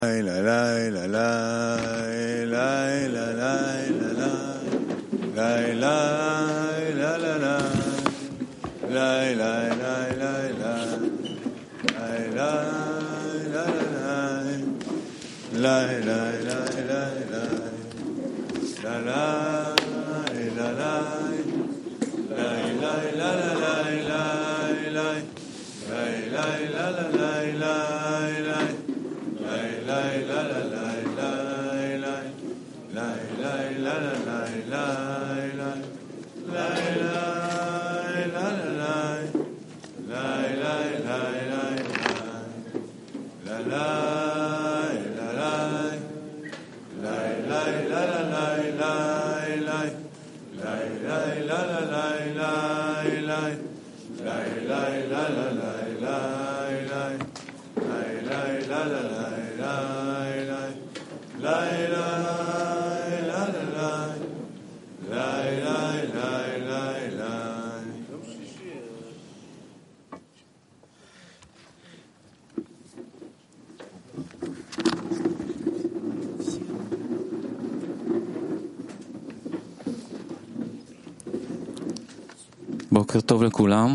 בוקר טוב לכולם.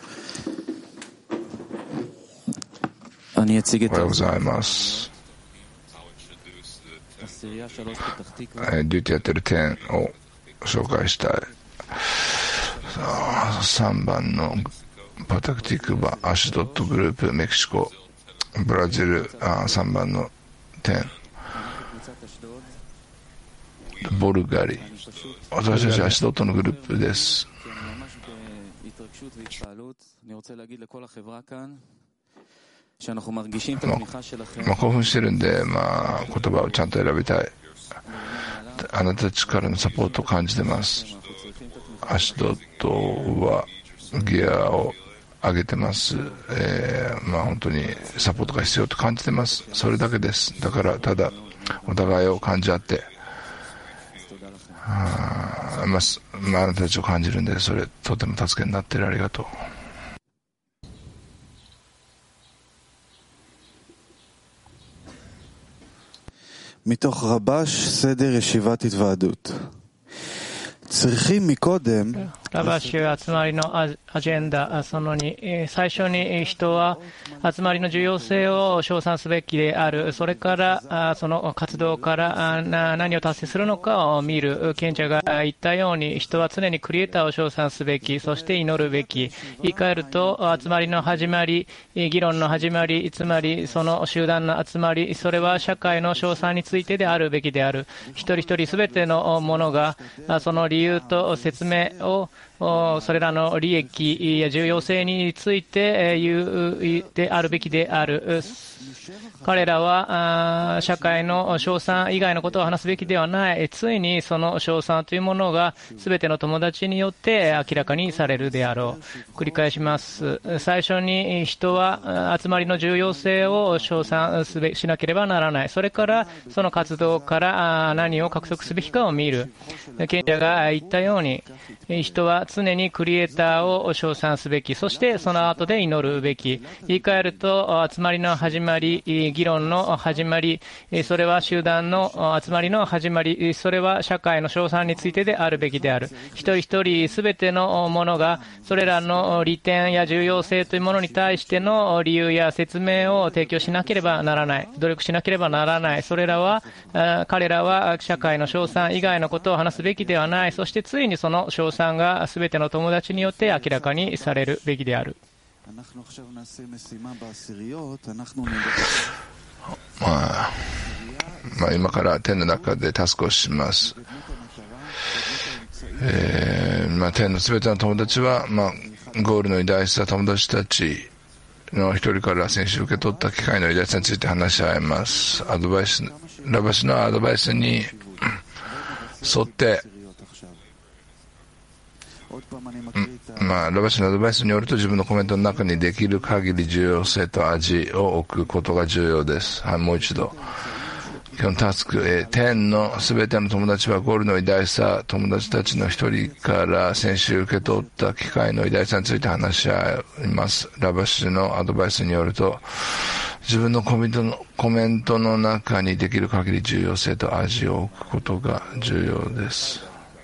אני אציג את おはようございます。デューティーやってる点を紹介したい。3番のパタクティクバ、アシュドットグループ、メキシコ、ブラジル、3番の点、ボルガリ。私たちアシュドットのグループです。興奮してるんで、言葉をちゃんと選びたい。あなたたちからのサポートを感じてます。アシドットはギアを上げてます。本当にサポートが必要と感じてます。それだけです。だからただお互いを感じ合って、あなたたちを感じるんで、それとても助けになってる。ありがとう。 מתוך רבש סדר ישיבת התוועדות. צריכים מקודם ラバシュ集まりのアジェンダ、その2、最初に人は集まりの重要性を称賛すべきである。それからその活動から何を達成するのかを見る。賢者が言ったように、人は常にクリエイターを称賛すべき、そして祈るべき。言い換えると、集まりの始まり、議論の始まり、つまりその集団の集まり、それは社会の称賛についてであるべきである。一人一人すべてのものがその理由と説明をそれらの利益や重要性について言うであるべきである。彼らは社会の称賛以外のことを話すべきではない。ついにその称賛というものが全ての友達によって明らかにされるであろう。繰り返します。最初に人は集まりの重要性を称賛しなければならない。それからその活動から何を獲得すべきかを見る。賢者が言ったように、人は常にクリエイターを称賛すべき、そしてその後で祈るべき。言い換えると、集まりの始まり、議論の始まり、それは集団の集まりの始まり、それは社会の称賛についてであるべきである。一人一人すべてのものがそれらの利点や重要性というものに対しての理由や説明を提供しなければならない。努力しなければならない。彼らは社会の称賛以外のことを話すべきではない。そしてついにその称賛がすべての友達によって明らかにされるべきである。 今から天の中でタスクをします。天のすべての友達は、ゴールの偉大さ、友達たちの一人から先週受け取った機会の偉大さについて話し合います。ラバシのアドバイスに沿ってラバシのアドバイスによると、自分のコメントの中にできる限り重要性と味を置くことが重要です。もう一度。今日のタスク、天のすべての友達はゴールの偉大さ、友達たちの一人から先週受け取った機会の偉大さについて話し合います。ラバシのアドバイスによると、 自分のコメントの中にできる限り重要性と味を置くことが重要です。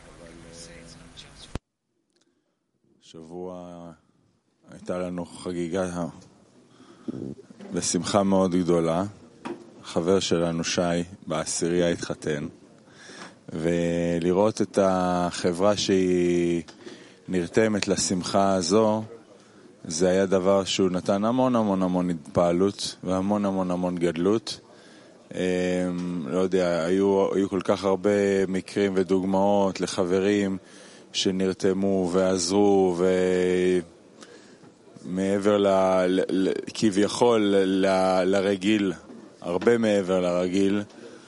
שבוע הייתה לנו חגיגה בשמחה מאוד גדולה. חבר שלנו שי בעשירייה התחתן, ולראות את החברה שהיא נרתמת לשמחה הזו, זה היה דבר שהוא נתן המון המון המון התפעלות והמון המון המון גדלות. לא יודע, היו כל כך הרבה מקרים ודוגמאות לחברים שנרתמו ועזרו, ומעבר כביכול לרגיל, הרבה מעבר לרגיל,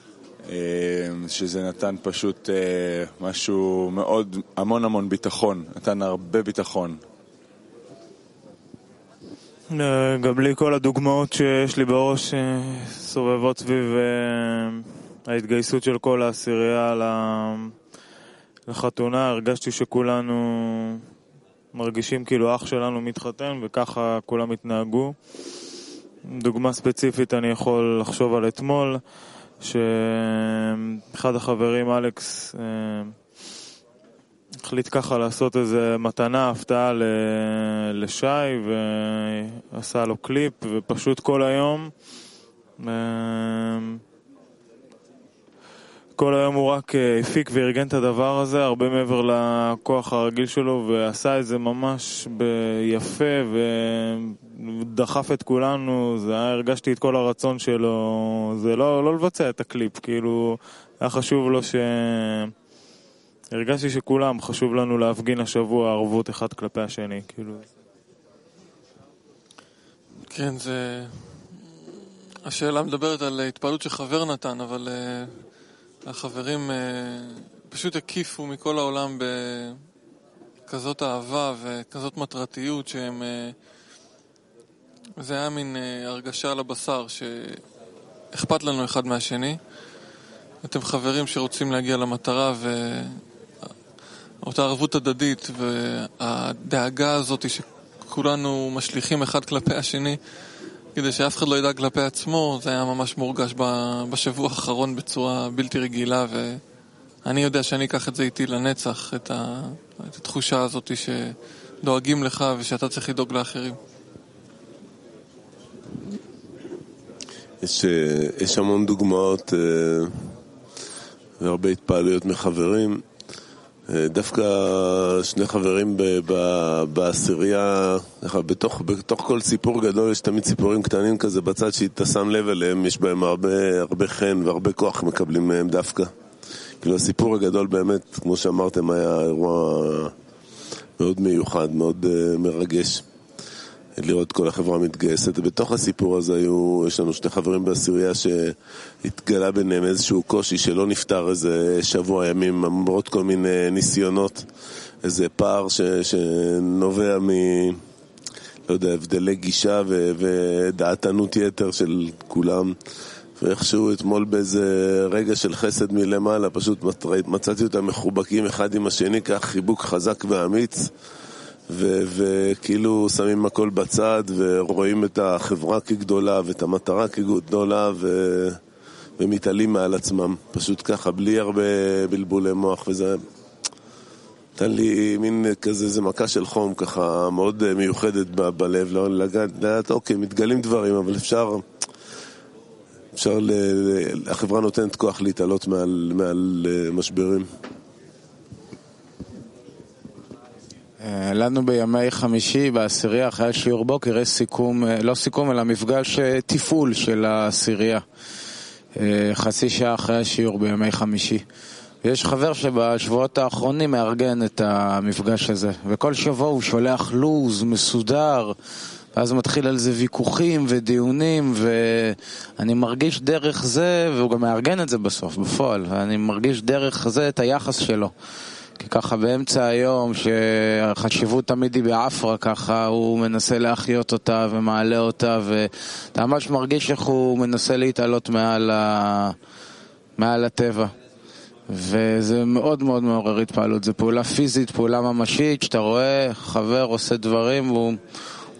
שזה נתן פשוט משהו מאוד, המון המון ביטחון, נתן הרבה ביטחון. גם בלי כל הדוגמאות שיש לי בראש סובבות סביב ההתגייסות של כל העשירייה לחתונה, הרגשתי שכולנו מרגישים כאילו אח שלנו מתחתן, וככה כולם התנהגו. דוגמה ספציפית אני יכול לחשוב על אתמול, שאחד החברים, אלכס, החליט ככה לעשות איזה מתנה, הפתעה לשי, ועשה לו קליפ, ופשוט כל היום הוא רק הפיק וארגן את הדבר הזה, הרבה מעבר לכוח הרגיל שלו, ועשה את זה ממש ביפה, ודחף את כולנו. הרגשתי את כל הרצון שלו, זה לא לבצע את הקליפ, כאילו היה חשוב לו הרגשתי שכולם חשוב לנו להפגין השבוע ערבות אחד כלפי השני, כאילו. כן, השאלה מדברת על התפעלות שחבר נתן, אבל החברים פשוט הקיפו מכל העולם בכזאת אהבה וכזאת מטרתיות שהם, זה היה מין הרגשה על הבשר שאכפת לנו אחד מהשני. אתם חברים שרוצים להגיע למטרה, ואותה ערבות הדדית והדאגה הזאת שכולנו משליכים אחד כלפי השני כדי שאף אחד לא ידאג כלפי עצמו, זה היה ממש מורגש בשבוע האחרון בצורה בלתי רגילה, ואני יודע שאני אקח את זה איתי לנצח, את התחושה הזאת שדואגים לך ושאתה צריך לדאוג לאחרים. יש המון דוגמאות והרבה התפעלויות מחברים. דווקא שני חברים בעשירייה, בתוך כל סיפור גדול יש תמיד סיפורים קטנים כזה בצד שאתה שם לב אליהם, יש בהם הרבה חן והרבה כוח מקבלים מהם דווקא. כאילו הסיפור הגדול באמת, כמו שאמרתם, היה אירוע מאוד מיוחד, מאוד מרגש. לראות כל החברה מתגייסת. בתוך הסיפור הזה יש לנו שני חברים בעשירייה שהתגלה ביניהם איזשהו קושי שלא נפטר איזה שבוע ימים, למרות כל מיני ניסיונות, איזה פער שנובע לא יודע, הבדלי גישה ודעתנות יתר של כולם. ואיכשהו אתמול באיזה רגע של חסד מלמעלה, פשוט מצאתי אותם מחובקים אחד עם השני, כך חיבוק חזק ואמיץ, וכאילו שמים הכל בצד ורואים את החברה כגדולה ואת המטרה כגדולה ומתעלים מעל עצמם, פשוט ככה, בלי הרבה בלבולי מוח, וזה נתן לי מין כזה, זה מכה של חום ככה מאוד מיוחדת בלב, לדעת, אוקיי, מתגלים דברים, אבל אפשר החברה נותנת כוח להתעלות מעל משברים. לנו בימי חמישי בעשירייה אחרי השיעור בוקר יש סיכום, לא סיכום אלא מפגש תפעול של העשירייה, חצי שעה אחרי השיעור בימי חמישי. ויש חבר שבשבועות האחרונים מארגן את המפגש הזה, וכל שבוע הוא שולח לוז מסודר, ואז מתחיל על זה ויכוחים ודיונים, ואני מרגיש דרך זה, והוא גם מארגן את זה בסוף בפועל, אני מרגיש דרך זה את היחס שלו, כי ככה באמצע היום שהחשיבות תמיד היא באפרה, ככה הוא מנסה להחיות אותה ומעלה אותה, ואתה ממש מרגיש איך הוא מנסה להתעלות מעל הטבע, וזה מאוד מאוד מעורר התפעלות. זה פעולה פיזית, פעולה ממשית, שאתה רואה חבר עושה דברים והוא